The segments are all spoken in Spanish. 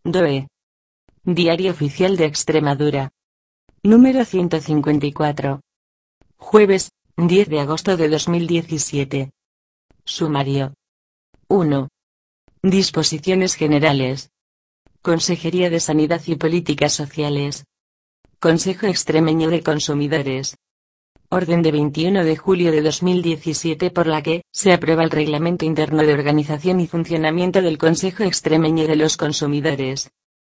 DOE. Diario Oficial de Extremadura. Número 154. Jueves, 10 de agosto de 2017. Sumario. 1. Disposiciones generales. Consejería de Sanidad y Políticas Sociales. Consejo Extremeño de Consumidores. Orden de 21 de julio de 2017 por la que se aprueba el Reglamento Interno de Organización y Funcionamiento del Consejo Extremeño de los Consumidores.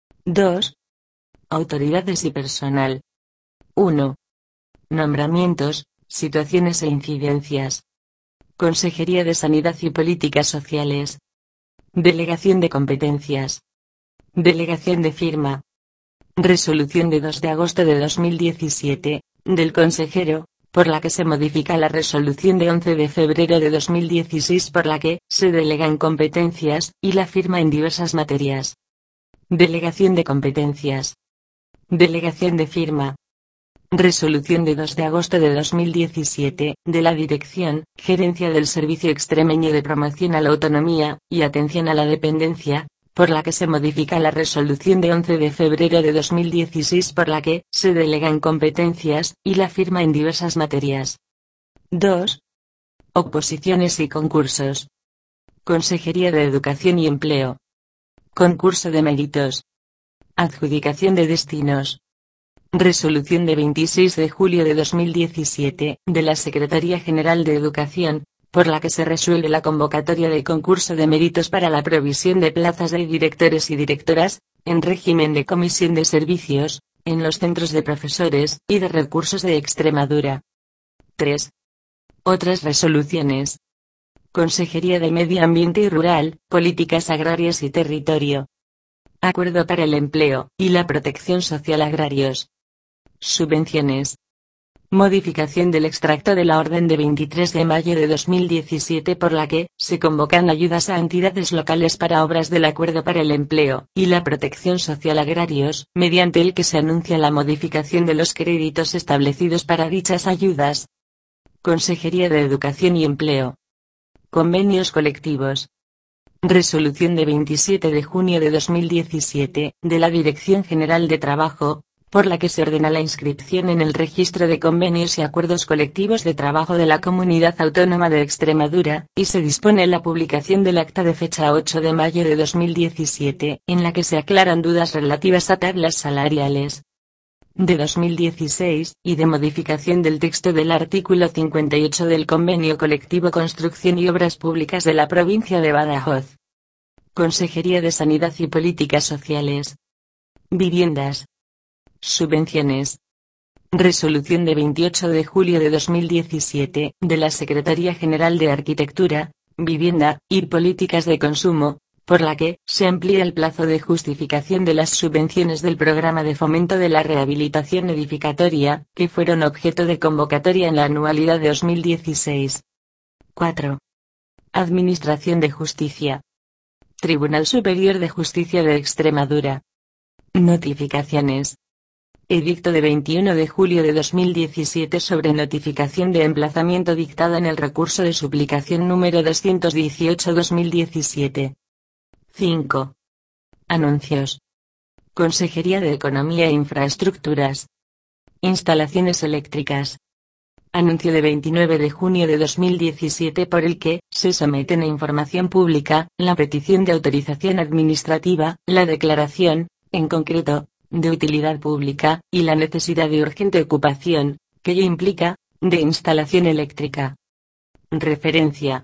2. Autoridades y personal. 1. Nombramientos, situaciones e incidencias. Consejería de Sanidad y Políticas Sociales. Delegación de competencias. Delegación de firma. Resolución de 2 de agosto de 2017, del consejero, por la que se modifica la resolución de 11 de febrero de 2016 por la que se delegan competencias y la firma en diversas materias. Delegación de competencias. Delegación de firma. Resolución de 2 de agosto de 2017, de la Dirección, Gerencia del Servicio Extremeño de Promoción a la Autonomía y Atención a la Dependencia, por la que se modifica la resolución de 11 de febrero de 2016 por la que se delegan competencias y la firma en diversas materias. 2. Oposiciones y concursos. Consejería de Educación y Empleo. Concurso de méritos. Adjudicación de destinos. Resolución de 26 de julio de 2017, de la Secretaría General de Educación, por la que se resuelve la convocatoria de concurso de méritos para la provisión de plazas de directores y directoras, en régimen de comisión de servicios, en los centros de profesores y de recursos de Extremadura. 3. Otras resoluciones. Consejería de Medio Ambiente y Rural, Políticas Agrarias y Territorio. Acuerdo para el Empleo y la Protección Social Agrarios. Subvenciones. Modificación del extracto de la Orden de 23 de mayo de 2017 por la que se convocan ayudas a entidades locales para obras del Acuerdo para el Empleo y la Protección Social Agrarios, mediante el que se anuncia la modificación de los créditos establecidos para dichas ayudas. Consejería de Educación y Empleo. Convenios colectivos. Resolución de 27 de junio de 2017, de la Dirección General de Trabajo, por la que se ordena la inscripción en el Registro de Convenios y Acuerdos Colectivos de Trabajo de la Comunidad Autónoma de Extremadura, y se dispone la publicación del acta de fecha 8 de mayo de 2017, en la que se aclaran dudas relativas a tablas salariales de 2016, y de modificación del texto del artículo 58 del Convenio Colectivo Construcción y Obras Públicas de la provincia de Badajoz. Consejería de Sanidad y Políticas Sociales. Viviendas. Subvenciones. Resolución de 28 de julio de 2017, de la Secretaría General de Arquitectura, Vivienda y Políticas de Consumo, por la que se amplía el plazo de justificación de las subvenciones del Programa de Fomento de la Rehabilitación Edificatoria, que fueron objeto de convocatoria en la anualidad de 2016. 4. Administración de Justicia. Tribunal Superior de Justicia de Extremadura. Notificaciones. Edicto de 21 de julio de 2017 sobre notificación de emplazamiento dictada en el recurso de suplicación número 218/2017. 5. Anuncios. Consejería de Economía e Infraestructuras. Instalaciones eléctricas. Anuncio de 29 de junio de 2017 por el que se someten a información pública la petición de autorización administrativa, la declaración, en concreto, de utilidad pública, y la necesidad de urgente ocupación, que ello implica, de instalación eléctrica. Referencia.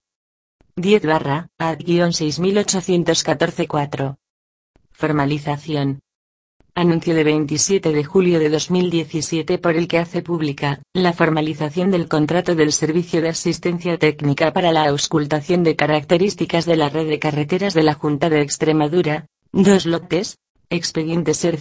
10/AD-6814-4. Formalización. Anuncio de 27 de julio de 2017 por el que hace pública la formalización del contrato del Servicio de Asistencia Técnica para la auscultación de características de la red de carreteras de la Junta de Extremadura, 2 lotes. Expediente SER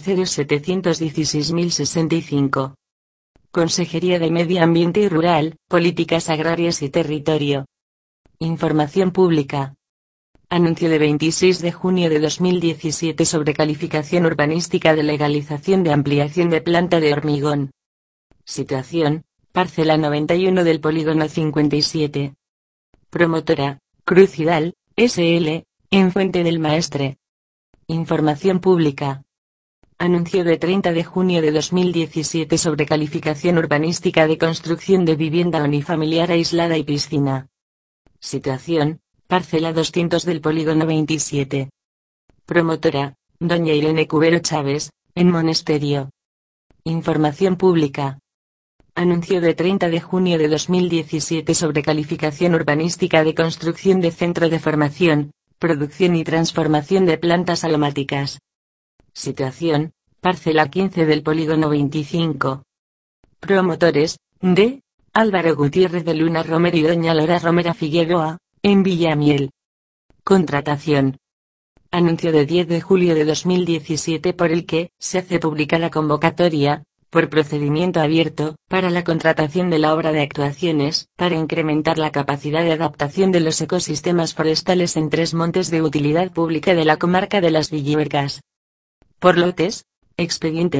0716065. Consejería de Medio Ambiente y Rural, Políticas Agrarias y Territorio. Información pública. Anuncio de 26 de junio de 2017 sobre calificación urbanística de legalización de ampliación de planta de hormigón. Situación, parcela 91 del polígono 57. Promotora, Cruz Hidal, SL, en Fuente del Maestre. Información pública. Anuncio de 30 de junio de 2017 sobre calificación urbanística de construcción de vivienda unifamiliar aislada y piscina. Situación: parcela 200 del polígono 27. Promotora: doña Irene Cubero Chávez, en Monesterio. Información pública. Anuncio de 30 de junio de 2017 sobre calificación urbanística de construcción de centro de formación, producción y transformación de plantas aromáticas. Situación: parcela 15 del polígono 25. Promotores: D. Álvaro Gutiérrez de Luna Romero y doña Lora Romera Figueroa, en Villamiel. Contratación. Anuncio de 10 de julio de 2017 por el que se hace pública la convocatoria, por procedimiento abierto, para la contratación de la obra de actuaciones, para incrementar la capacidad de adaptación de los ecosistemas forestales en 3 montes de utilidad pública de la comarca de Las Villuercas. Por lotes, expediente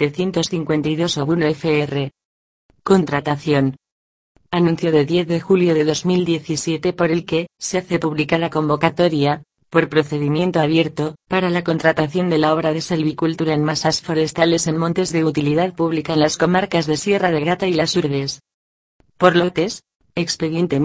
1752/1 fr. Contratación. Anuncio de 10 de julio de 2017 por el que se hace pública la convocatoria, por procedimiento abierto, para la contratación de la obra de silvicultura en masas forestales en montes de utilidad pública en las comarcas de Sierra de Gata y Las Urdes. Por lotes, expediente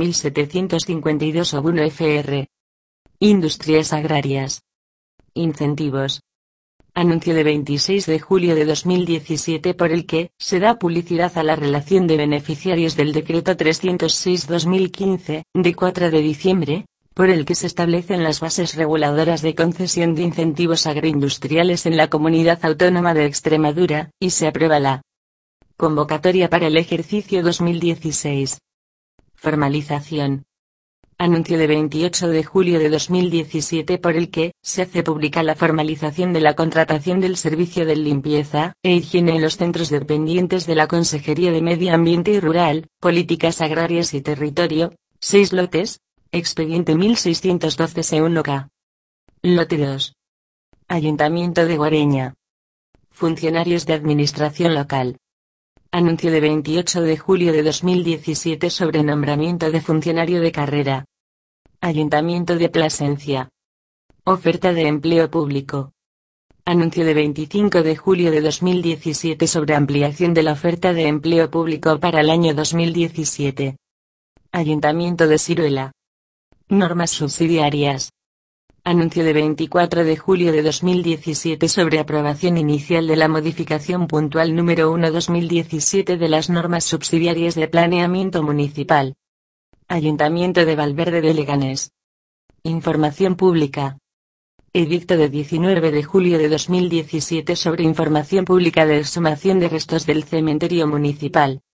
1752/1 fr. Industrias agrarias. Incentivos. Anuncio de 26 de julio de 2017 por el que se da publicidad a la relación de beneficiarios del Decreto 306/2015, de 4 de diciembre, por el que se establecen las bases reguladoras de concesión de incentivos agroindustriales en la Comunidad Autónoma de Extremadura, y se aprueba la convocatoria para el ejercicio 2016. Formalización. Anuncio de 28 de julio de 2017 por el que se hace pública la formalización de la contratación del servicio de limpieza e higiene en los centros dependientes de la Consejería de Medio Ambiente y Rural, Políticas Agrarias y Territorio, 6 lotes, expediente 1612/1 Lote 2. Ayuntamiento de Guareña. Funcionarios de Administración Local. Anuncio de 28 de julio de 2017 sobre nombramiento de funcionario de carrera. Ayuntamiento de Plasencia. Oferta de empleo público. Anuncio de 25 de julio de 2017 sobre ampliación de la oferta de empleo público para el año 2017. Ayuntamiento de Siruela. Normas subsidiarias. Anuncio de 24 de julio de 2017 sobre aprobación inicial de la modificación puntual número 1/2017 de las normas subsidiarias de planeamiento municipal. Ayuntamiento de Valverde de Leganés. Información pública. Edicto de 19 de julio de 2017 sobre información pública de exhumación de restos del cementerio municipal.